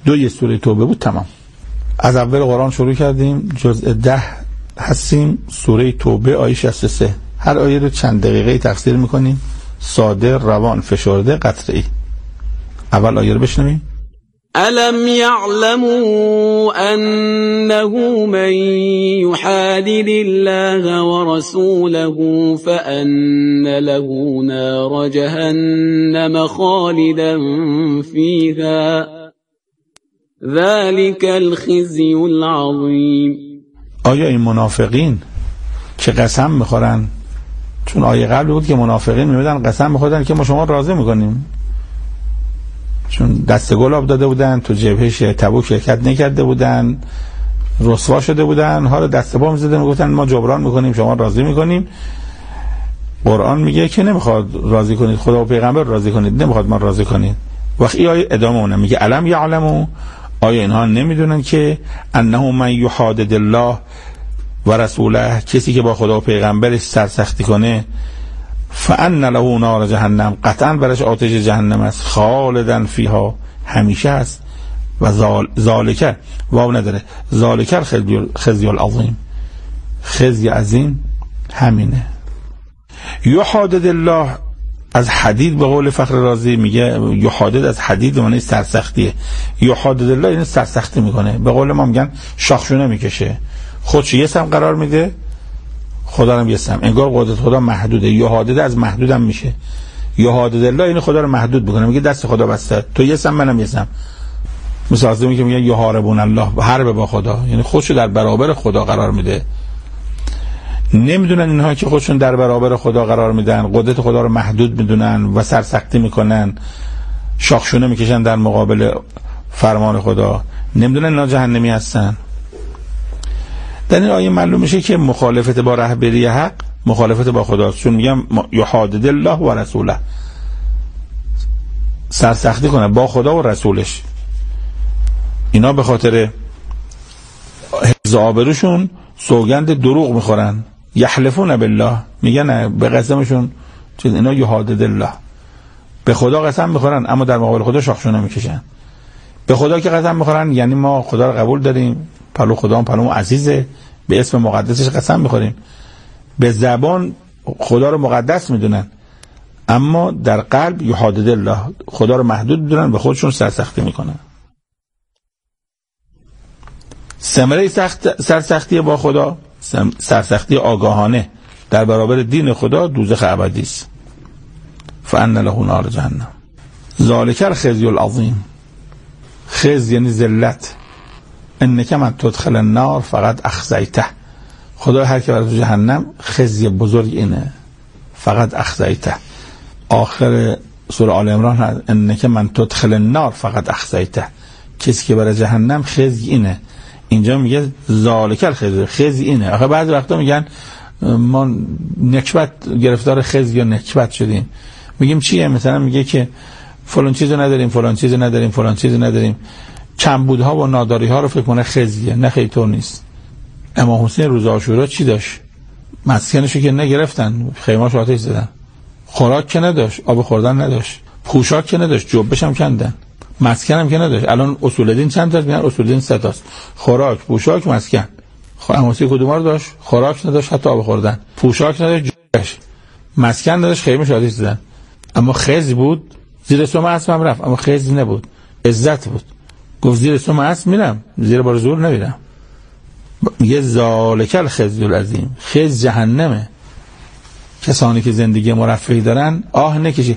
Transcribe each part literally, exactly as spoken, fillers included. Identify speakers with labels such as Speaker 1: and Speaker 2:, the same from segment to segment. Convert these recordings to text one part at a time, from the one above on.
Speaker 1: دو یه سوره توبه بود. تمام. از اول قرآن شروع کردیم، جزء ده هستیم، سوره توبه آیه شصت و سه. هر آیه رو چند دقیقه تفسیر میکنیم، ساده، روان، فشرده، قطعی. اول آیه رو بشنویم.
Speaker 2: ألم يعلموا أنه من يحادد الله ورسوله فأن له نار جهنم خالدا فيها ذلك الخزي العظيم.
Speaker 1: آیا این منافقین که قسم میخورن، چون آیه قبل بود که منافقین میمدن قسم میخوردن که ما شما راضی میکنیم، چون دست گلاب داده بودن، تو جبهه تبوک شرکت نکرده بودن، رسوا شده بودن، حالا دست پا میزدن میگفتن ما جبران میکنیم، شما راضی میکنیم. قرآن میگه که نمیخواد راضی کنید، خدا و پیغمبر راضی کنید، نمیخواد ما راضی کنید. وقتی آیه ادامه اونه میگه الم یعلموا، آیا اینها نمیدونن که انه من یحادد الله و رسوله، کسی که با خدا و پیغمبرش سرسختی کنه، فان له نار جهنم، قطعا برش آتش جهنم است، خالدن فیها، همیشه است، و ذالک واو نداره، ذالک الخزی العظیم، خزی عظیم همینه. یحادد الله از حدید، به قول فخر رازی میگه یحادد از حدید معنی سرسختیه. یحادد الله یعنی سرسختی میکنه، به قول ما میگن شاخشونه میکشه، خودش یه سم قرار میده، خدا رو یه سم، انگار قدرت خدا محدوده. یحادد از محدودم میشه. یحادد الله یعنی خدا رو محدود میکنه، میگه دست خدا بسته، تو یه سم منم یه سم. مثل آزمی که میگه یحاربون الله، حرب با خدا، یعنی خودش در برابر خدا قرار میده. نمیدونن اینها که خودشون در برابر خدا قرار میدن، قدرت خدا رو محدود میدونن و سرسختی میکنن، شاخشونه میکشن در مقابل فرمان خدا. نمیدونن اینا جهنمی هستن. در این آیه معلوم میشه که مخالفت با رهبری حق مخالفت با خداست، چون میگم یحادد الله و رسوله، سرسختی کنه با خدا و رسولش. اینا به خاطر حفظ آبروشون سوگند دروغ میخورن، یحلفون بالله، میگن به قسمشون چیز، اینا یحادد الله، به خدا قسم میخورن اما در مقابل خدا شاخشونه میکشن. به خدا که قسم میخورن یعنی ما خدا رو قبول داریم، پلو خدا هم پلو عزیزه، به اسم مقدسش قسم میخوریم، به زبان خدا رو مقدس میدونن اما در قلب یحادد الله، خدا رو محدود میدونن، به خودشون سرسختی میکنن. ثمره سخت سرسختی با خدا، سرسختی آگاهانه در برابر دین خدا، دوزخ ابدی است. فان له نار جهنم ذالک الخزی العظیم. خزی یعنی ذلت. انک من تدخل النار فقط اخزیته، خدا هر که برای تو جهنم، خزی بزرگ اینه، فقط اخزیته. آخر سوره آل عمران انک من تدخل النار فقط اخزیته، کسی که برای جهنم خزی اینه. اینجا میگه ذالک الخزی، خزی اینه. آخه بعضی وقتا میگن ما نکبت گرفتار خزی یا نکبت شدیم، میگیم چیه؟ مثلا میگه که فلان چیزو نداریم، فلان چیزو نداریم، فلان چیزو نداریم، کمبودها و ناداریها رو فکر کنه خزیه. نه خیلی طور نیست. امام حسین روز عاشورا چی داشت؟ مسکنشو که نگرفتن، خیمه‌اش آتش زدن. خوراک که نداشت، آب خوردن نداشت، پوشاک که نداشت، جبهش هم کندن، مسکن هم که نداشت. الان اصول دین چند تاست؟ میگن اصول دین سه تاست: خوراک، پوشاک، مسکن. امام حسین کدوم رو داشت؟ خوراک نداشت، حتی آب خوردن، پوشاک نداشت، جبهش، مسکن نداشت، خیمه‌اش آتش زدن. اما خز بود، زیر سم اسب هم رفت، اما خز نبود، عزت بود. گفت زیر سم اسب میرم، زیر بار زور نمیرم. میگه ذالک الخزی العظیم، خز جهنمه. کسانی که زندگی مرفهی دارن آه نکشی،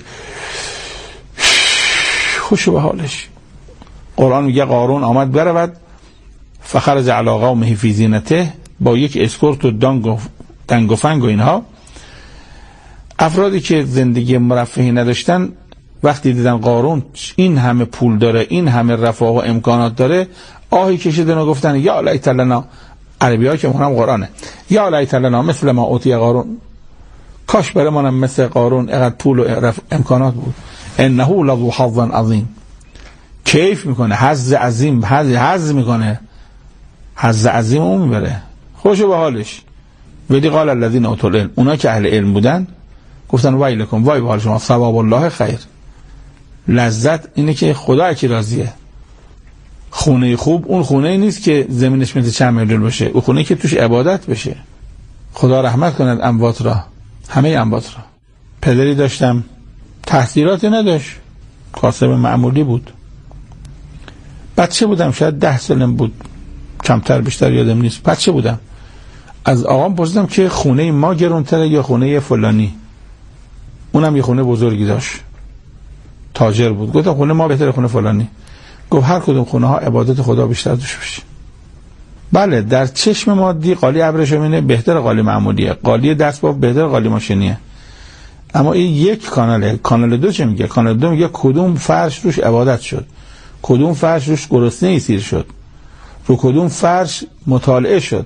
Speaker 1: خوش به حالش. قرآن میگه قارون آمد برود فخرج علی قومه فی زینته، با یک اسکورت و دنگ و فنگ و اینها. افرادی که زندگی مرفهی نداشتن وقتی دیدن قارون این همه پول داره، این همه رفاه و امکانات داره، آهی کشیدن و گفتن یا لیت لنا، عربی ها که مونم قرآنه، یا لیت لنا مثل ما اوتی قارون، کاش برای منم مثل قارون اینقدر پول و امکانات بود. انه لذو حظ عظیم، کیف میکنه، حظ عظیم، حظ حظ میکنه، حظ عظیم اون میبره، خوشو به حالش. ولی قال الذین اوتوا العلم، اونا که اهل علم بودن گفتن ویلکم، وای به حال شما، ثواب الله خیر، لذت اینه که خدا کی راضیه. خونه خوب اون خونه نیست که زمینش مثل چند میلیون باشه، اون خونه که توش عبادت بشه. خدا رحمت کند اموات را، همه اموات را. پدری داشتم تحصیلاتی نداشت، کاسب معمولی بود، بچه بودم، شاید ده سالم بود، کمتر بیشتر یادم نیست، بچه بودم. از آقام پرسیدم که خونه ما گرونتره یا خونه فلانی؟ اونم یه خونه بزرگی داشت، تاجر بود. گفتم خونه ما بهتره خونه فلانی؟ گفت هر کدوم خونه ها عبادت خدا بیشتر توش بشه. بله در چشم مادی قالی ابر شمینه بهتر قالی معمولیه، قالی دستباف بهتر قالی ماشینیه. اما این یک کاناله. کانال دو چه میگه؟ کانال دو میگه کدوم فرش روش عبادت شد، کدوم فرش روش گرسنه ای سیر شد، رو کدوم فرش مطالعه شد.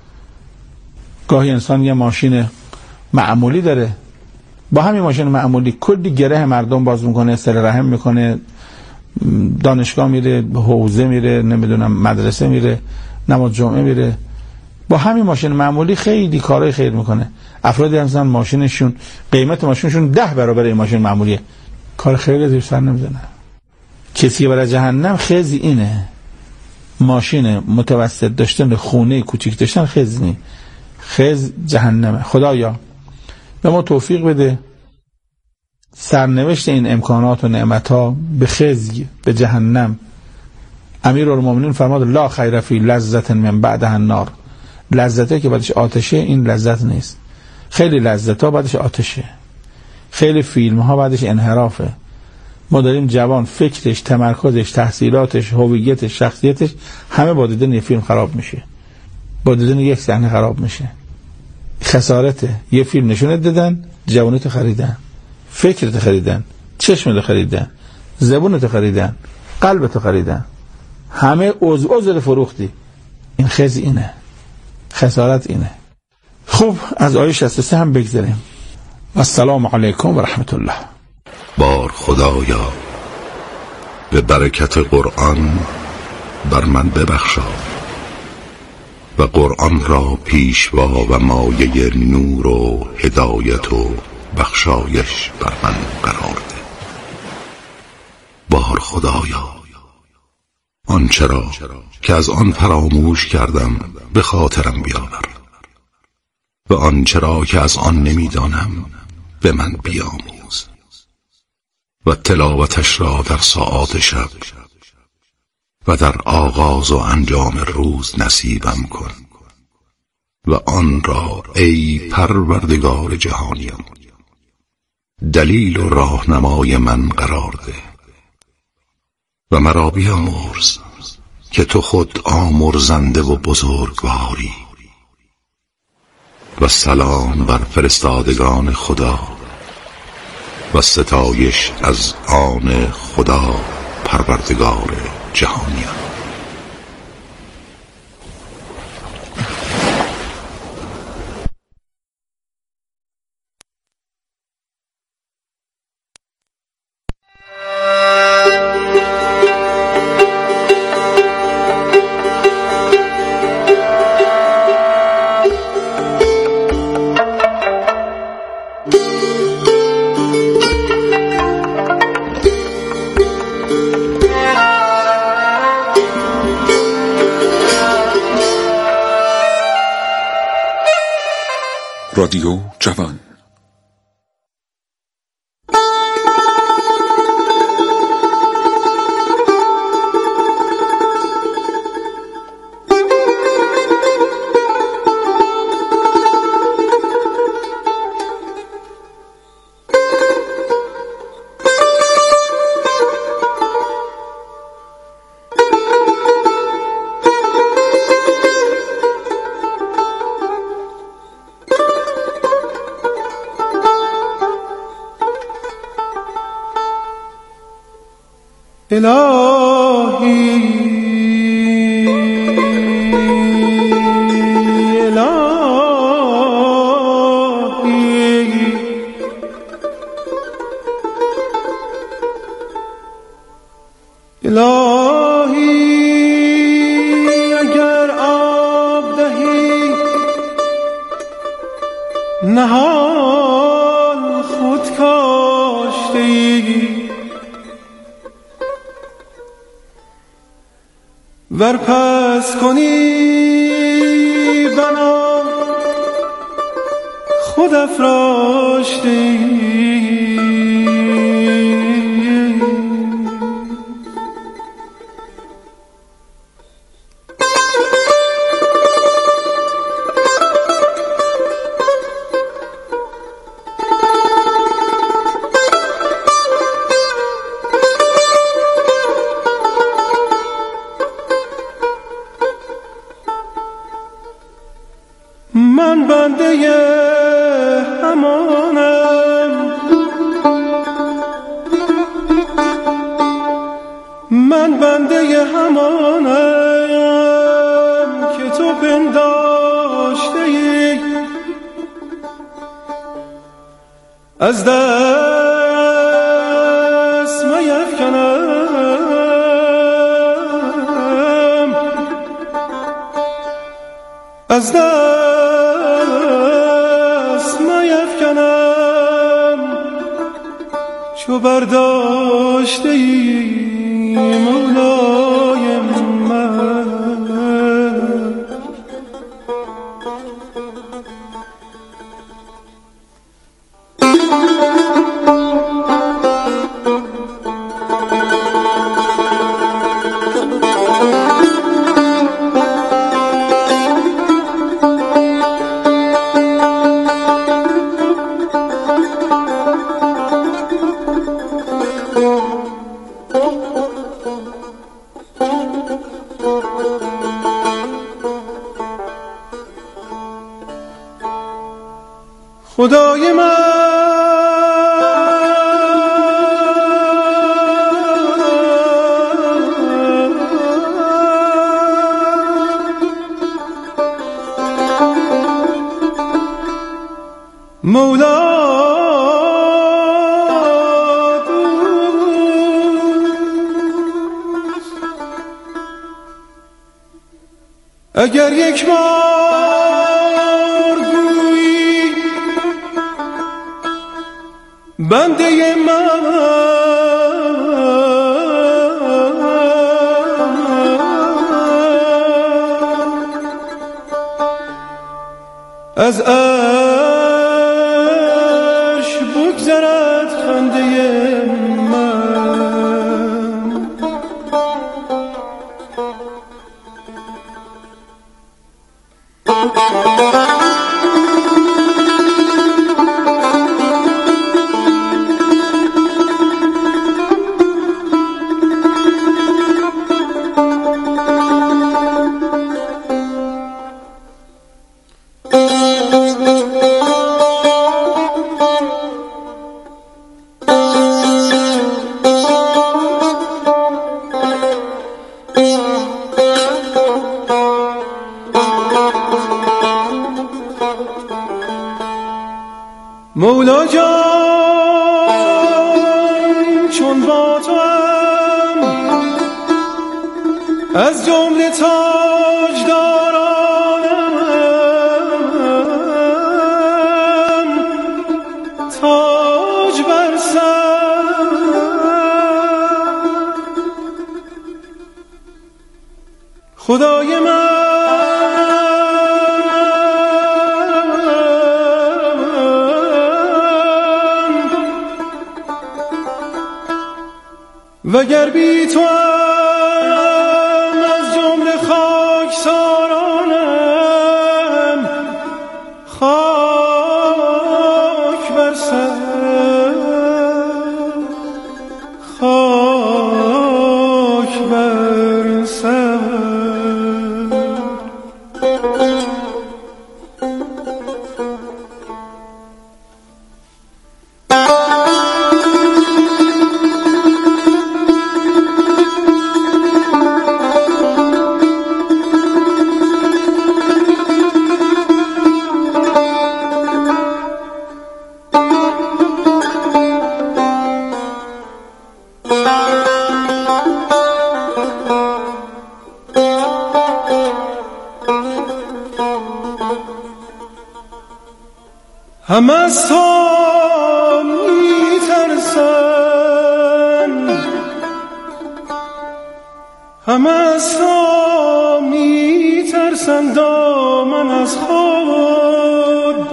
Speaker 1: گاهی انسان یه ماشین معمولی داره، با همین ماشین معمولی کلی گره مردم باز میکنه، صله رحم میکنه، دانشگاه میره، حوزه میره، نمیدونم مدرسه میره، نماز جمعه میره، با همین ماشین معمولی خیلی کارهای خیر میکنه. افرادی هستن ماشینشون قیمت ماشینشون ده برابر این ماشین معمولیه، کار خیلی زیر سر نمیزنه. کسی که برای جهنم خزی اینه، ماشین متوسط داشتن، خونه کوچیک داشتن خزی نی، خز جهنمه. خدایا به ما توفیق بده سرنوشت این امکانات و نعمتها به خزی، به جهنم. امیرالمومنین فرماد لا خیر فی لذت من بعدها النار، لذته که بعدش آتشه این لذت نیست. خیلی لذت ها بعدش آتشه، خیلی فیلم ها بعدش انحرافه. ما داریم جوان فکرش، تمرکزش، تحصیلاتش، هویتش، شخصیتش همه با دیدن یه فیلم خراب میشه، با دیدن یک صحنه خراب میشه. خسارته. یه فیلم نشونت دادن، جوانت خریدن، فکرت خریدن، چشمت خریدن، زبونت خریدن، قلبت خریدن، همه عضو عضو فروختی. این خزی اینه، خسارت اینه. خوب از آیه شصت و سه هم بگذاریم. السلام علیکم و رحمت الله.
Speaker 3: بار خدایا به برکت قرآن بر من ببخشا و قرآن را پیشوا و مایه نور و هدایت و بخشایش بر من قرار ده. بار خدایا آنچه را که از آن فراموش کردم به خاطرم بیاور و آنچه را که از آن نمیدانم به من بیاموز و تلاوتش را در ساعات شب و در آغاز و انجام روز نصیبم کن و آن را ای پروردگار جهانیان دلیل و راهنمای من قرار ده و مرا بیامرز که تو خود آمرزنده و بزرگواری. و سلام بر فرستادگان خدا و ستایش از آن خدا پروردگار جهانیان.
Speaker 4: رادیو جوان.
Speaker 5: الهی الهی الهی اگر آب دهی نهال خود کاشته ای ور پس کنی بنا خود افراشتی. من بنده همانم، من بنده همانم که تو پنداشته ای. از دست میفکنم، از دست میفکنم چو برداشته ای مولای من. خدای من مولا اگر یک بار گویی بنده من از عرش بگذرد خنده من. مولا جان چون با تو هم از جمله تاجدارانم تاج بر سر. خدای من وگر بی تو هم از جمله خاکسارانم خاک بر سر خاک بر سر. هم از تو می ترسن، هم از تو ترسم دامن از خود،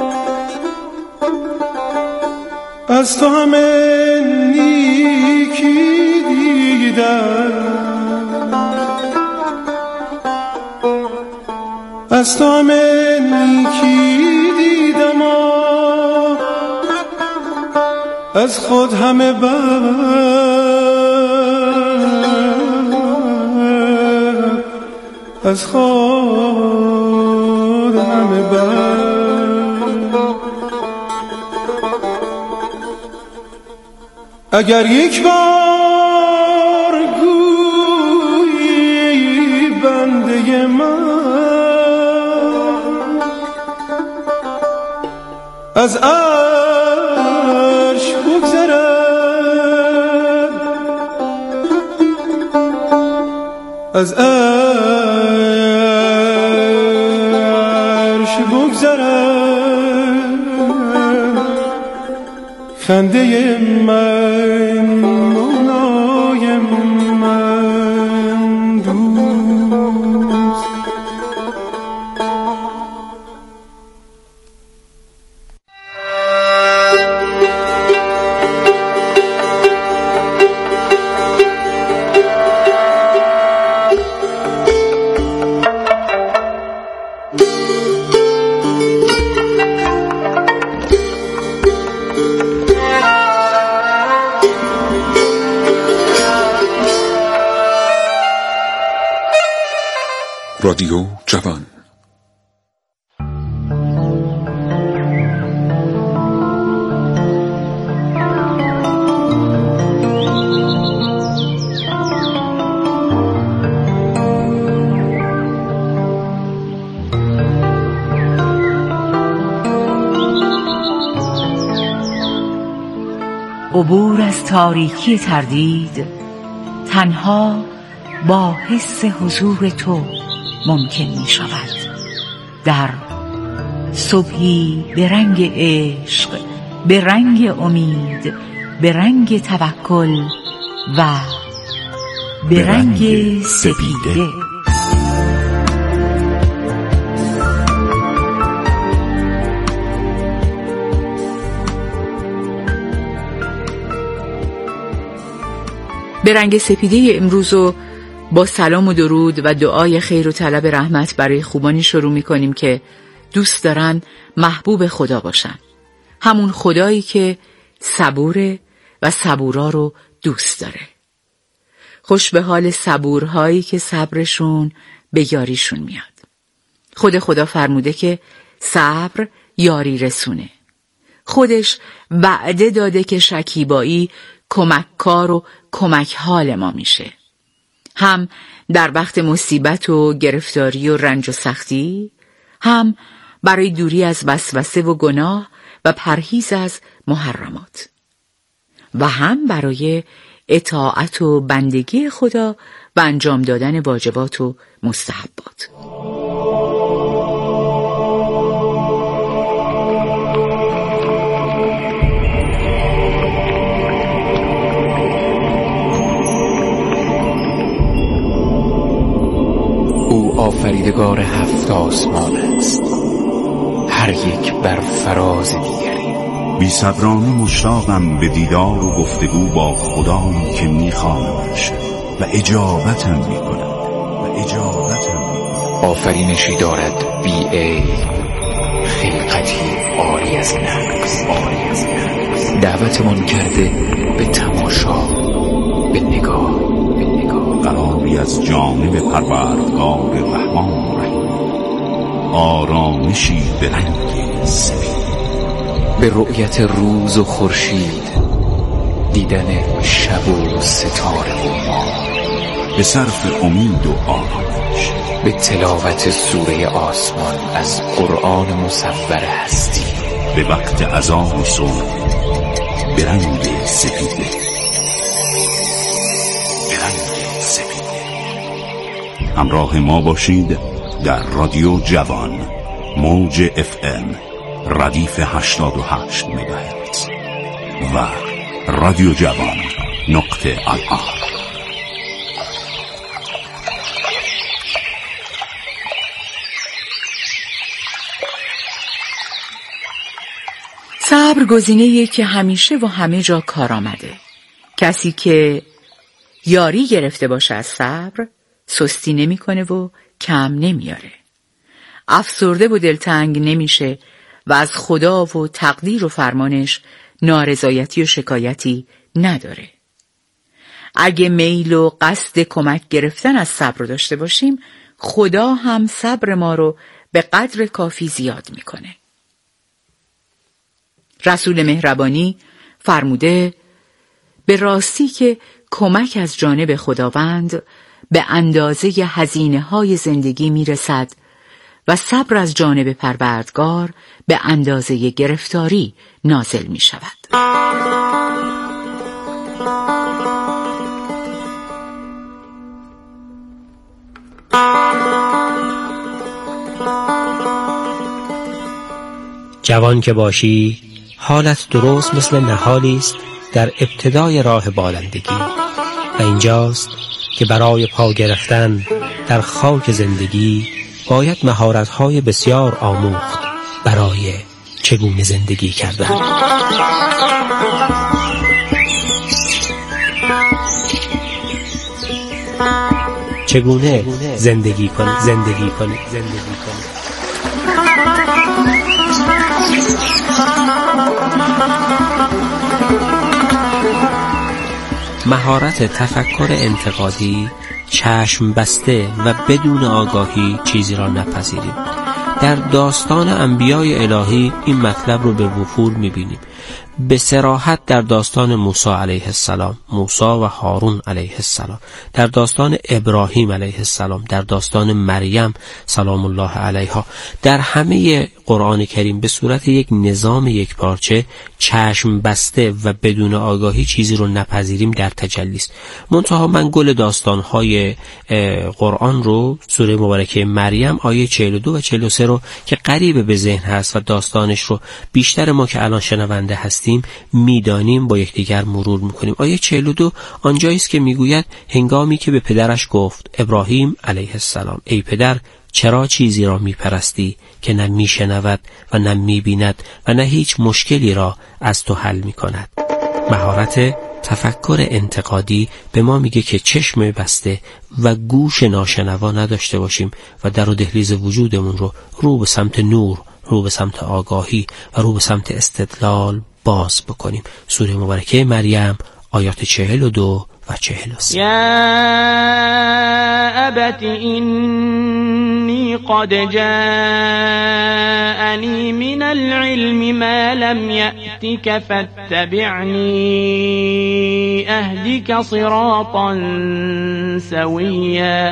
Speaker 5: از تو همه نیکی دیدم، از تو همه نیکی دیدم، از خود همه بد، از خود همه بد. اگر یک بار گویی بنده من از عرش بگذرد، از عرش بگذرد، خنده من مولای من دوست.
Speaker 3: رادیو جوان.
Speaker 4: عبور از تاریکی تردید تنها با حس حضور تو ممکن می شود. در صبحی به رنگ عشق، به رنگ امید، به رنگ توکل و به رنگ سپیده. به رنگ سپیده امروز رو با سلام و درود و دعای خیر و طلب رحمت برای خوبانی شروع می کنیم که دوست دارن محبوب خدا باشن. همون خدایی که صبوره و صبورا رو دوست داره. خوش به حال صبورهایی که صبرشون به یاریشون میاد. خود خدا فرموده که صبر یاری رسونه. خودش وعده داده که شکیبایی کمککار و کمک حال ما میشه. هم در وقت مصیبت و گرفتاری و رنج و سختی، هم برای دوری از وسوسه و گناه و پرهیز از محرمات، و هم برای اطاعت و بندگی خدا و انجام دادن واجبات و مستحبات.
Speaker 6: آفریدگار هفت آسمان است، هر یک بر فراز دیگری.
Speaker 7: بی صبرانه مشتاقم به دیدار و گفتگو با خدایی که میخوانمش و اجابتم میکند و اجابتم میکند.
Speaker 6: آفرینشی دارد بی عیب، خلقتی عاری از نقص، عاری از نقص. دعوتمان کرده به تماشا، به نگاه، به نگاه.
Speaker 7: قراری از جانب پروردگار رحمان رحیم، آرامشی به رنگ سپید.
Speaker 6: به رؤیت روز و خورشید، دیدن شب و ستاره و ماه.
Speaker 7: به صرف امید و آرامش،
Speaker 6: به تلاوت سوره آسمان از قرآن مصور هستی.
Speaker 7: به وقت اذان صبح به رنگ سپیده، به رنگ سپیده. همراه ما باشید در رادیو جوان، موج اف ام ردیف هشتاد و هشت مگاهرتز و رادیو جوان نقطه آر.
Speaker 4: صبر گزینه‌ایه که همیشه و همه جا کار آمده. کسی که یاری گرفته باشه از صبر سستی نمی‌کنه و کم نمیاره. افسرده و دلتنگ نمیشه و از خدا و تقدیر و فرمانش نارضایتی و شکایتی نداره. اگه میل و قصد کمک گرفتن از صبر داشته باشیم، خدا هم صبر ما رو به قدر کافی زیاد میکنه. رسول مهربانی فرموده به راستی که کمک از جانب خداوند به اندازه هزینه های زندگی میرسد و صبر از جانب پروردگار به اندازه گرفتاری نازل می شود.
Speaker 8: جوان که باشی حالت درست مثل نهالی است در ابتدای راه بالندگی و اینجاست که برای پا گرفتن در خاک زندگی باید مهارت‌های بسیار آموخت برای چگونه زندگی کردن. چگونه زندگی کنی زندگی کنی زندگی کنی مهارت تفکر انتقادی، چشم بسته و بدون آگاهی چیزی را نپذیریم. در داستان انبیای الهی این مطلب رو به وفور می‌بینیم. به صراحت در داستان موسی علیه السلام، موسی و هارون علیه السلام، در داستان ابراهیم علیه السلام، در داستان مریم سلام الله علیها، در همه قرآن کریم به صورت یک نظام یک پارچه چشم بسته و بدون آگاهی چیزی رو نپذیریم در تجلی است. منتها من گل داستان‌های قرآن رو سوره مبارکه مریم آیه چهل و دو و چهل و سه رو که قریب به ذهن هست و داستانش رو بیشتر ما که الان شنونده هستیم میدانیم با یکدیگر مرور میکنیم. آیه چهل و دو آنجایی است که میگوید هنگامی که به پدرش گفت ابراهیم علیه السلام ای پدر چرا چیزی را میپرستی که نه میشنود و نه میبیند و نه هیچ مشکلی را از تو حل میکند. مهارت تفکر انتقادی به ما میگه که چشم بسته و گوش ناشنوا نداشته باشیم و در و دهلیز وجودمون رو رو به سمت نور، رو به سمت آگاهی و رو به سمت استدلال باز بکنیم. سوره مبارکه مریم آیات چهل و دو و چهل و سه.
Speaker 9: یا ابت اینی قد جاءنی من العلم ما لم یأتک فاتبعنی اهدک صراطا سویا.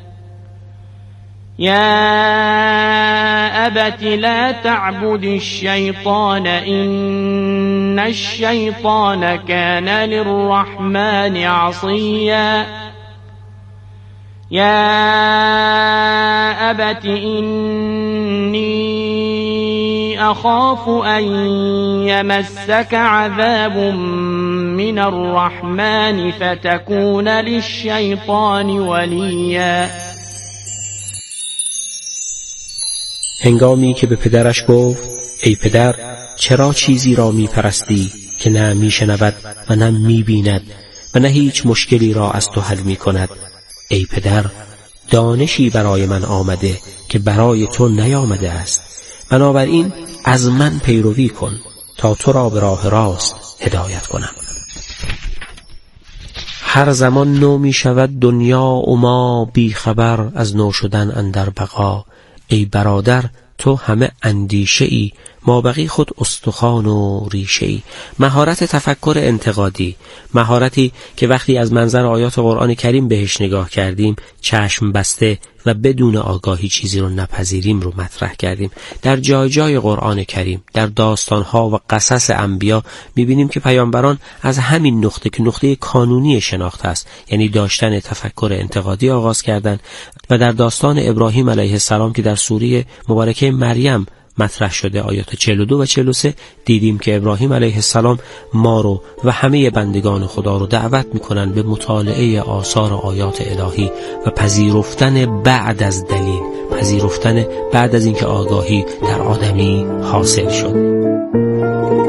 Speaker 9: يا أبت لا تعبد الشيطان إن الشيطان كان للرحمن عصيا. يا أبت إني أخاف أن يمسك عذاب من الرحمن فتكون للشيطان وليا.
Speaker 8: هنگامی که به پدرش گفت ای پدر چرا چیزی را می پرستی که نه می شنود و نه می بیند و نه هیچ مشکلی را از تو حل می کند. ای پدر دانشی برای من آمده که برای تو نیامده است، بنابراین از من پیروی کن تا تو را به راه راست هدایت کنم. هر زمان نو می شود دنیا و ما بی خبر از نو شدن اندر بقا. ای برادر تو همه اندیشه ای ما بقی خود استخوان و ریشه ای. مهارت تفکر انتقادی، مهارتی که وقتی از منظر آیات قرآن کریم بهش نگاه کردیم چشم بسته و بدون آگاهی چیزی رو نپذیریم رو مطرح کردیم. در جای جای قرآن کریم در داستانها و قصص انبیا میبینیم که پیامبران از همین نقطه که نقطه کانونی شناخت است، یعنی داشتن تفکر انتقادی آغاز کردند و در داستان ابراهیم علیه السلام که در سوره مبارکه مریم مطرح شده آیات چهل و دو و چهل و سه دیدیم که ابراهیم علیه السلام ما رو و همه بندگان خدا رو دعوت میکنن به مطالعه آثار آیات الهی و پذیرفتن بعد از دلیل، پذیرفتن بعد از اینکه آگاهی در آدمی حاصل شد.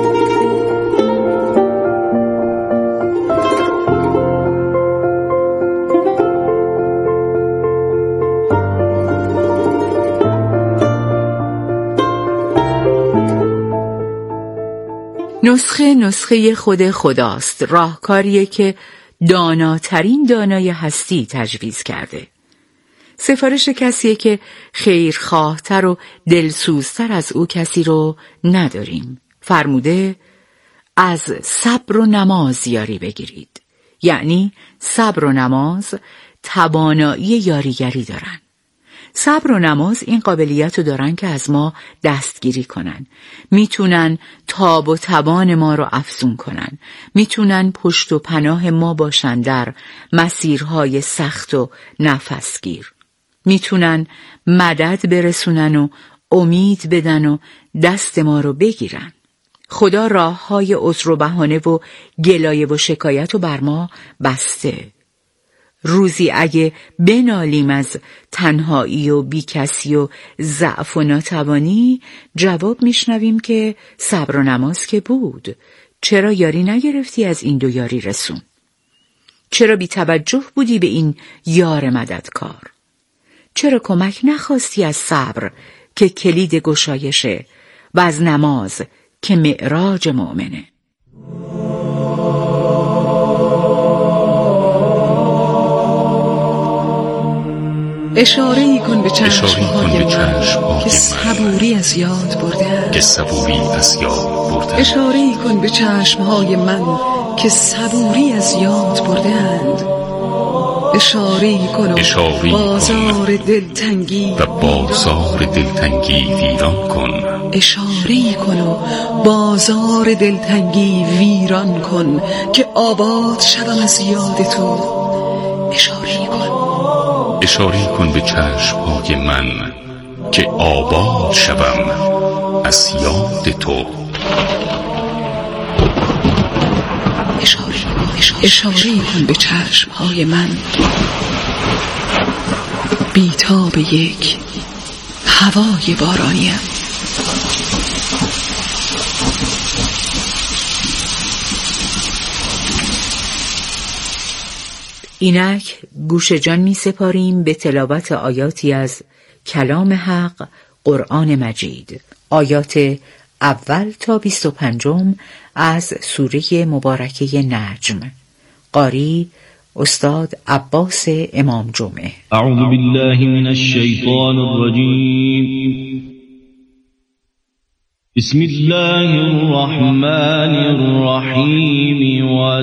Speaker 4: نسخه نسخه خود خداست، راهکاریه که داناترین دانای هستی تجویز کرده. سفارش کسیه که خیرخواهتر و دلسوزتر از او کسی رو نداریم. فرموده از صبر و نماز یاری بگیرید. یعنی صبر و نماز توانایی یاریگری دارن. صبر و نماز این قابلیت رو دارن که از ما دستگیری کنن. میتونن تاب و توان ما رو افزون کنن. میتونن پشت و پناه ما باشن در مسیرهای سخت و نفسگیر. میتونن مدد برسونن و امید بدن و دست ما رو بگیرن. خدا راههای عذر و بهانه و گلایه و شکایت رو بر ما بسته. روزی اگه بنالیم از تنهایی و بیکسی و ضعف و ناتوانی، جواب میشنویم که صبر و نماز که بود. چرا یاری نگرفتی از این دو یاری رسون؟ چرا بی توجه بودی به این یار مددکار؟ چرا کمک نخواستی از صبر که کلید گشایشه و از نماز که معراج مؤمنه؟
Speaker 10: اشاره کن به چشم‌های من که
Speaker 3: صبوری
Speaker 10: از یاد برده
Speaker 3: که صبوری از یاد برده
Speaker 10: اشاره کن به چشم‌های من که صبوری از یاد برده‌اند. اشاره کن و بازار دلتنگی
Speaker 3: و بازار دلتنگی ویران کن.
Speaker 10: اشاره کن و بازار دلتنگی ویران کن که آباد شوم از یاد تو. اشاره کن
Speaker 3: اشاره کن به چشم‌های من که آباد شوم از یاد تو.
Speaker 10: اشاره اشاره کن به چشم‌های من بی‌تاب یک هوای بارانیم.
Speaker 4: اینک گوش جان می سپاریم به تلاوت آیاتی از کلام حق، قرآن مجید. آیات اول تا بیست و پنجم از سوره مبارکه نجم. قاری استاد عباس امام جمعه.
Speaker 5: اعوذ بالله من الشیطان الرجیم. بسم الله الرحمن الرحیم.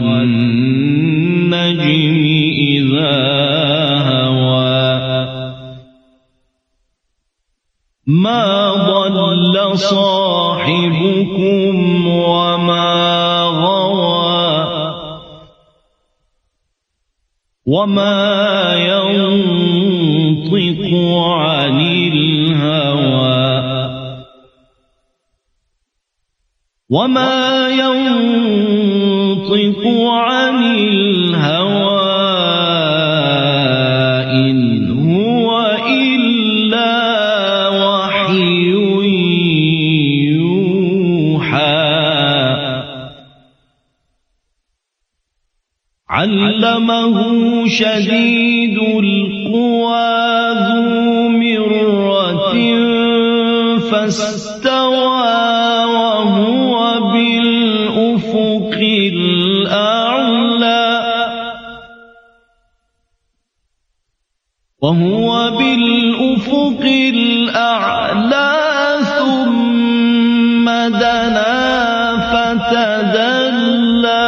Speaker 5: والنجم اذا هوى ما ضل صاحبكم وما غوى وما ينطق عن الهوى وما ينطق عن الهوى إن هو إلا وحي يوحى علمه شديد القوى ذو مرة فاستوى وهو بالأفق الأعلى وهو بالأفق الأعلى ثم دنا فتدلى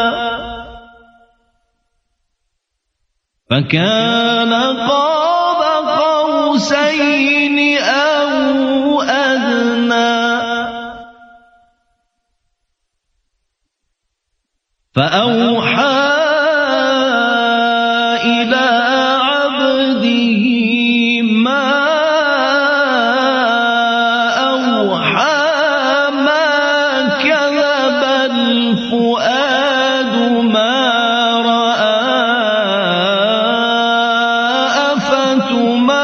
Speaker 5: فكان قاب قوسين أو أدنى فأوحى